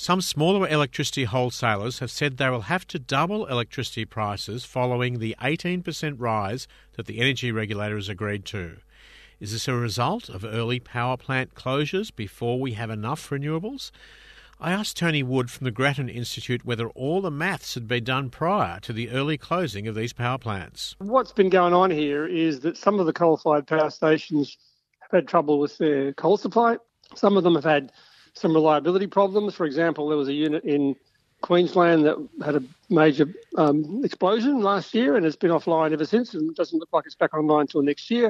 Some smaller electricity wholesalers have said they will have to double electricity prices following the 18% rise that the energy regulator has agreed to. Is this a result of early power plant closures before we have enough renewables? I asked Tony Wood from the Grattan Institute whether all the maths had been done prior to the early closing of these power plants. What's been going on here is that some of the coal-fired power stations have had trouble with their coal supply. Some of them have had some reliability problems. For example, there was a unit in Queensland that had a major explosion last year and it's been offline ever since, and it doesn't look like it's back online until next year.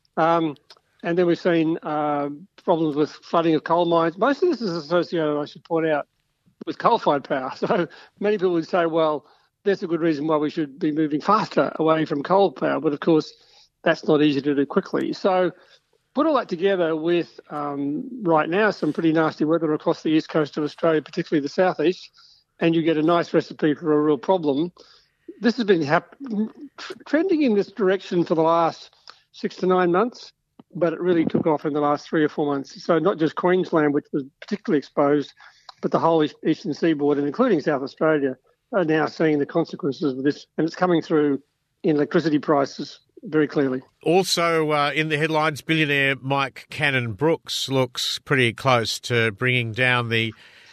And then we've seen problems with flooding of coal mines. Most of this is associated, I should point out, with coal-fired power. So many people would say, well, that's a good reason why we should be moving faster away from coal power. But, of course, that's not easy to do quickly. So put all that together with, right now, some pretty nasty weather across the east coast of Australia, particularly the southeast, and you get a nice recipe for a real problem. This has been trending in this direction for the last 6 to 9 months, but it really took off in the last 3 or 4 months. So not just Queensland, which was particularly exposed, but the whole eastern seaboard, and including South Australia, are now seeing the consequences of this, and it's coming through in electricity prices very clearly. Also in the headlines, billionaire Mike Cannon-Brookes looks pretty close to bringing down the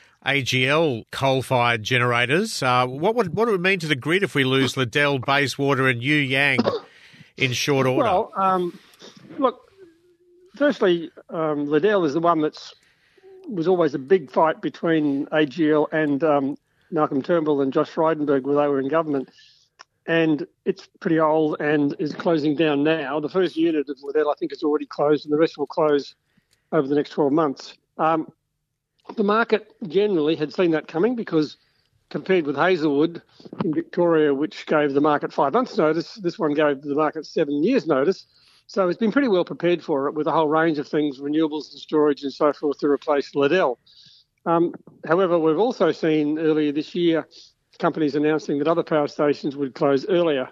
AGL coal-fired generators. What would it mean to the grid if we lose Liddell, Bayswater and Yu Yang in short order? Well, look, firstly, Liddell is the one was always a big fight between AGL and Malcolm Turnbull and Josh Frydenberg when they were in government. And it's pretty old and is closing down now. The first unit of Liddell, I think, is already closed, and the rest will close over the next 12 months. The market generally had seen that coming because compared with Hazelwood in Victoria, which gave the market 5 months' notice, this one gave the market 7 years' notice. So it's been pretty well prepared for it with a whole range of things, renewables and storage and so forth, to replace Liddell. However, we've also seen earlier this year companies announcing that other power stations would close earlier.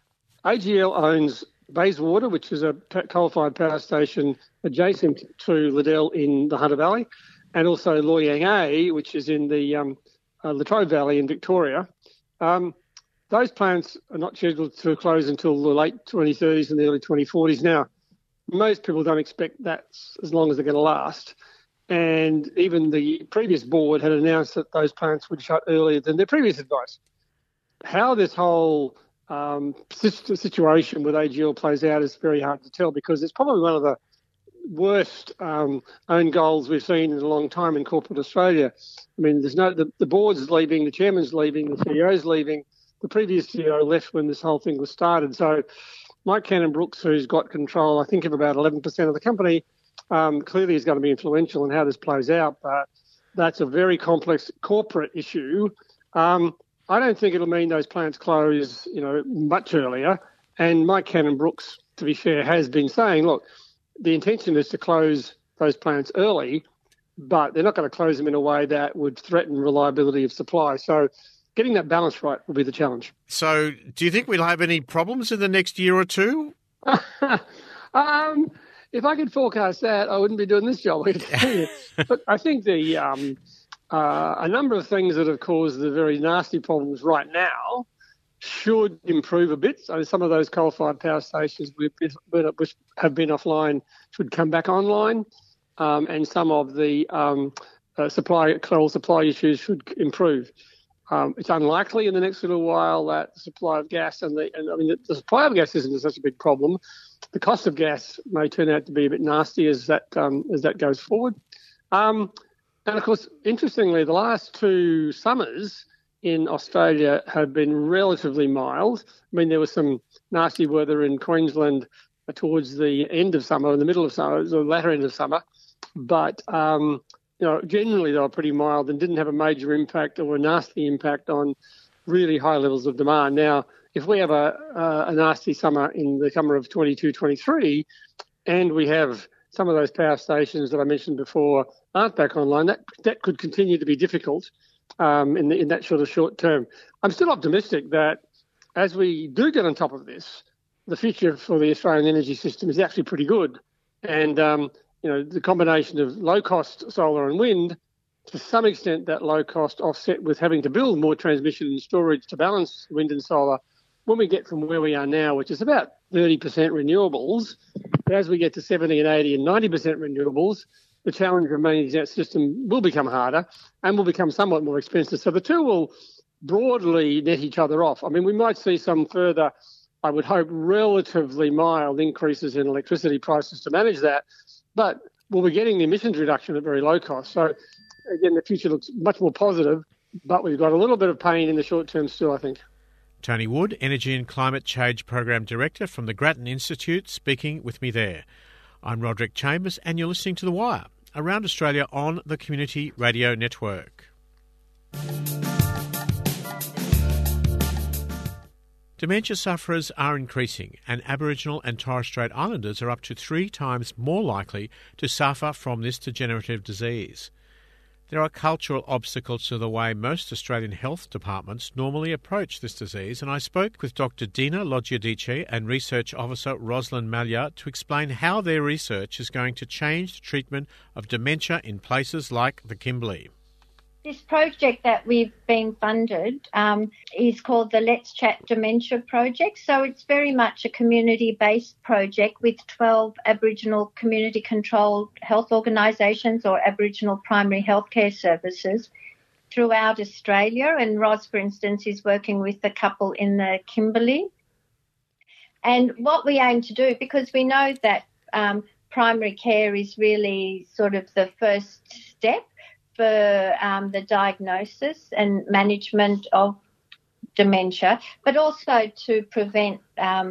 AGL owns Bayswater, which is a coal-fired power station adjacent to Liddell in the Hunter Valley, and also Loy Yang A, which is in the Latrobe Valley in Victoria. Those plants are not scheduled to close until the late 2030s and the early 2040s. Now, most people don't expect that's as long as they're going to last. And even the previous board had announced that those plants would shut earlier than their previous advice. How this whole situation with AGL plays out is very hard to tell because it's probably one of the worst own goals we've seen in a long time in corporate Australia. I mean, the board's leaving, the chairman's leaving, the CEO's leaving. The previous CEO left when this whole thing was started. So Mike Cannon-Brookes, who's got control, I think, of about 11% of the company, clearly is going to be influential in how this plays out. But that's a very complex corporate issue. I don't think it'll mean those plants close, much earlier. And Mike Cannon-Brookes, to be fair, has been saying, look, the intention is to close those plants early, but they're not going to close them in a way that would threaten reliability of supply. So getting that balance right will be the challenge. So do you think we'll have any problems in the next year or two? If I could forecast that, I wouldn't be doing this job. But I think a number of things that have caused the very nasty problems right now should improve a bit. So some of those coal-fired power stations which have been offline should come back online, and some of the coal supply issues should improve. It's unlikely in the next little while that the supply of gas the supply of gas isn't such a big problem. The cost of gas may turn out to be a bit nasty as that goes forward. And of course, interestingly, the last 2 summers in Australia have been relatively mild. I mean, there was some nasty weather in Queensland towards the end of summer, in the middle of summer, the latter end of summer, but generally they were pretty mild and didn't have a major impact or a nasty impact on really high levels of demand. Now, if we have a nasty summer in the summer of 22-23 and we have some of those power stations that I mentioned before aren't back online, that could continue to be difficult in that sort of short term. I'm still optimistic that as we do get on top of this, the future for the Australian energy system is actually pretty good. And, the combination of low-cost solar and wind to some extent that low cost offset with having to build more transmission and storage to balance wind and solar. When we get from where we are now, which is about 30% renewables, as we get to 70 and 80 and 90% renewables, the challenge of managing that system will become harder and will become somewhat more expensive. So the two will broadly net each other off. I mean, we might see some further, I would hope, relatively mild increases in electricity prices to manage that, but we'll be getting the emissions reduction at very low cost. So again, the future looks much more positive, but we've got a little bit of pain in the short term still, I think. Tony Wood, Energy and Climate Change Program Director from the Grattan Institute, speaking with me there. I'm Roderick Chambers, and you're listening to The Wire, around Australia on the Community Radio Network. Dementia sufferers are increasing, and Aboriginal and Torres Strait Islanders are up to 3 times more likely to suffer from this degenerative disease. There are cultural obstacles to the way most Australian health departments normally approach this disease, and I spoke with Dr. Dina Loggiadice and Research Officer Rosalind Malya to explain how their research is going to change the treatment of dementia in places like the Kimberley. This project that we've been funded is called the Let's Chat Dementia Project. So it's very much a community-based project with 12 Aboriginal community-controlled health organisations or Aboriginal primary healthcare services throughout Australia. And Ros, for instance, is working with a couple in the Kimberley. And what we aim to do, because we know that primary care is really sort of the first step for the diagnosis and management of dementia, but also to prevent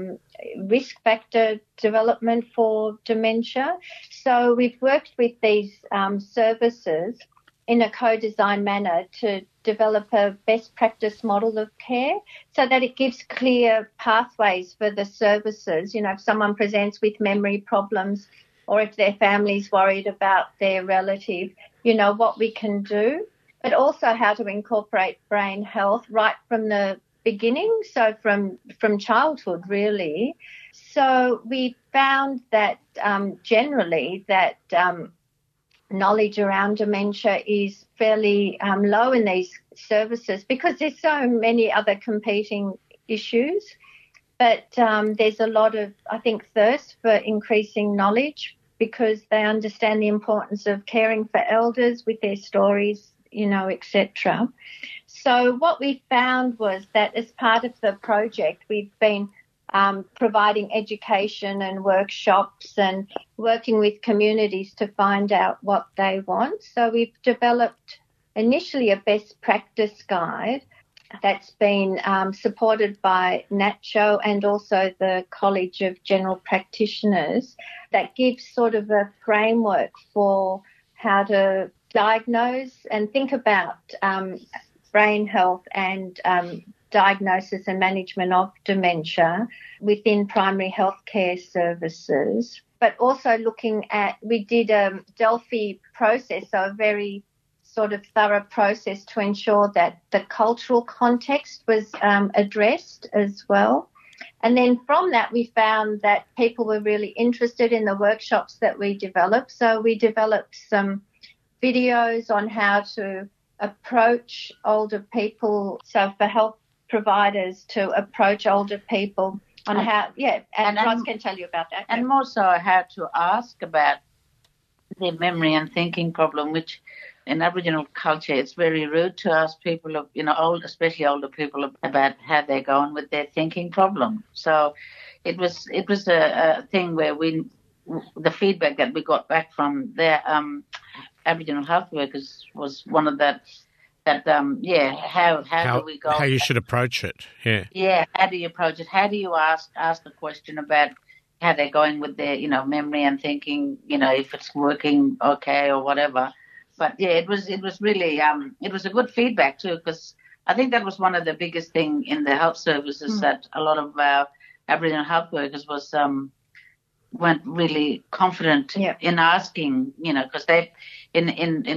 risk factor development for dementia. So we've worked with these services in a co-design manner to develop a best practice model of care so that it gives clear pathways for the services. You know, if someone presents with memory problems or if their family's worried about their relative, you know, what we can do, but also how to incorporate brain health right from the beginning, so from childhood, really. So we found that generally that knowledge around dementia is fairly low in these services because there's so many other competing issues. But there's a lot of, I think, thirst for increasing knowledge because they understand the importance of caring for elders with their stories, you know, etc. So what we found was that as part of the project, we've been providing education and workshops and working with communities to find out what they want. So we've developed initially a best practice guide that's been supported by NACCHO and also the College of General Practitioners that gives sort of a framework for how to diagnose and think about brain health and diagnosis and management of dementia within primary healthcare services, but also looking at, we did a Delphi process, so a very sort of thorough process to ensure that the cultural context was addressed as well. And then from that, we found that people were really interested in the workshops that we developed. So we developed some videos on how to approach older people, so for health providers to approach older people on how, and Ross can tell you about that. And more so how to ask about their memory and thinking problem, which in Aboriginal culture, it's very rude to ask people, of, you know, especially older people, about how they're going with their thinking problem. So it was a thing where the feedback that we got back from their Aboriginal health workers was one of that how do we go? How you should approach it, yeah. Yeah, how do you approach it? How do you ask the question about how they're going with their, you know, memory and thinking, you know, if it's working okay or whatever. But yeah, it was really it was a good feedback too, because I think that was one of the biggest thing in the health services that a lot of our Aboriginal health workers weren't really confident in asking, you know, because they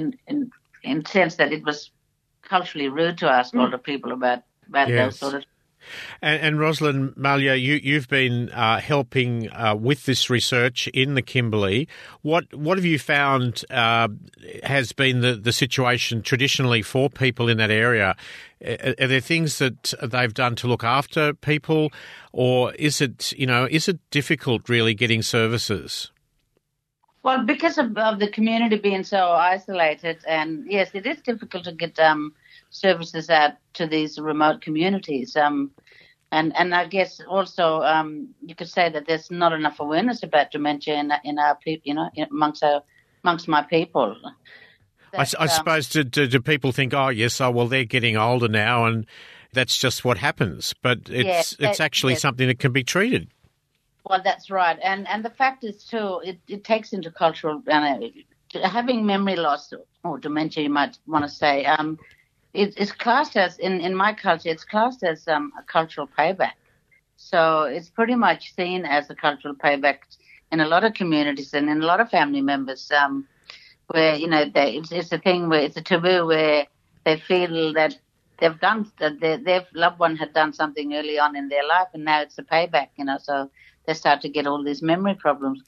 in sense that it was culturally rude to ask older people about those sort of And Rosalind Malya, you've been helping with this research in the Kimberley. What have you found has been the situation traditionally for people in that area? Are there things that they've done to look after people, or is it difficult really getting services? Well, because of the community being so isolated, and yes, it is difficult to get services out to these remote communities. And I guess also you could say that there's not enough awareness about dementia in our people, amongst my people. I suppose do people think, well, they're getting older now, and that's just what happens. But it's actually something that can be treated. Well, that's right, and the fact is too, it takes into cultural having memory loss or dementia, you might want to say. It's classed as, in my culture, it's classed as a cultural payback. So it's pretty much seen as a cultural payback in a lot of communities and in a lot of family members, where, it's a thing where it's a taboo where they feel that they've done, that their loved one had done something early on in their life, and now it's a payback, so they start to get all these memory problems,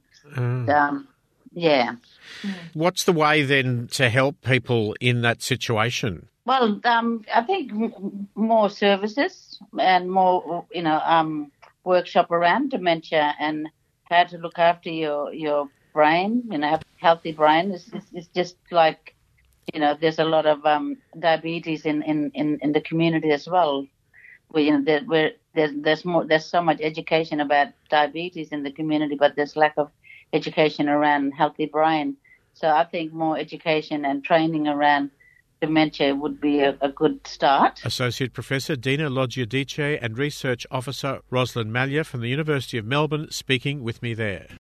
yeah. What's the way then to help people in that situation? Well, I think more services and more, workshop around dementia and how to look after your brain. Have a healthy brain is just like, there's a lot of diabetes in the community as well. Where there's so much education about diabetes in the community, but there's lack of education around healthy brain. So I think more education and training around dementia would be a good start. Associate Professor Dina Loggiadice and Research Officer Rosalind Malya from the University of Melbourne speaking with me there.